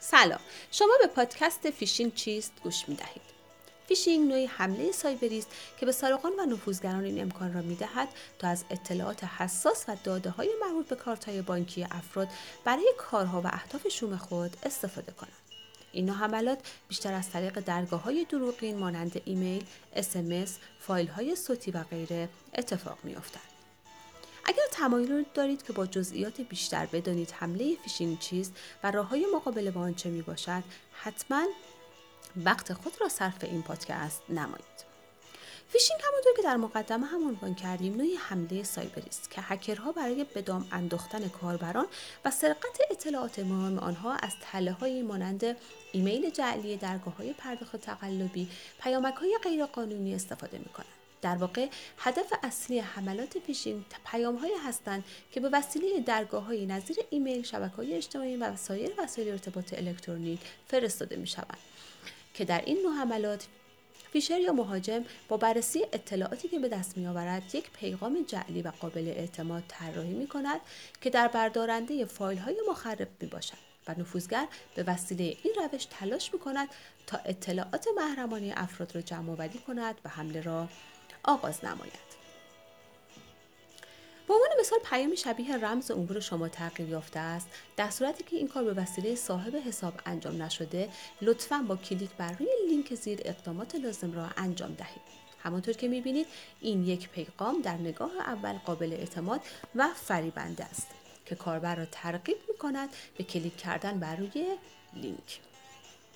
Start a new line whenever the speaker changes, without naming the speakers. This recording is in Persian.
سلام، شما به پادکست فیشینگ چیست گوش می دهید. فیشینگ نوعی حمله سایبری است که به سارقان و نفوذگران این امکان را می دهد تا از اطلاعات حساس و داده‌های مربوط به کارت‌های بانکی افراد برای کارها و اهداف شوم خود استفاده کنند. این نوع حملات بیشتر از طریق درگاه‌های دروغین مانند ایمیل، SMS، فایل‌های صوتی و غیره اتفاق می‌افتد. اگر تمایل دارید که با جزئیات بیشتر بدانید حمله فیشینگ چیست و راه‌های مقابله با آن چه میباشد، حتما وقت خود را صرف این پادکست نمایید. فیشینگ همونطور که در مقدمه هم عنوان کردیم نوعی حمله سایبری است که هکرها برای به دام انداختن کاربران و سرقت اطلاعات مهم آنها از تله‌هایی مانند ایمیل جعلی، درگاه‌های پرداخت تقلبی، پیامک‌های غیرقانونی استفاده می‌کنند. در واقع هدف اصلی حملات فیشینگ پیام‌هایی هستند که به وسیله درگاه‌های نظیر ایمیل، شبکه‌های اجتماعی و سایر وسایل ارتباط الکترونیک فرستاده می‌شوند که در این نوع حملات فیشر یا مهاجم با بررسی اطلاعاتی که به دست می‌آورد یک پیغام جعلی و قابل اعتماد طراحی می‌کند که در بردارنده فایل‌های مخرب میباشد و نفوذگر به وسیله این روش تلاش می‌کند تا اطلاعات محرمانه افراد را جمع‌آوری کند و حمله را آغاز نماید. به عنوان مثال پیامی شبیه رمز امور شما تغییر یافته است. در صورتی که این کار به وسیله صاحب حساب انجام نشده، لطفاً با کلیک بر روی لینک زیر اقدامات لازم را انجام دهید. همانطور که می‌بینید این یک پیغام در نگاه اول قابل اعتماد و فریبنده است که کاربر را ترغیب می‌کند به کلیک کردن بر روی لینک.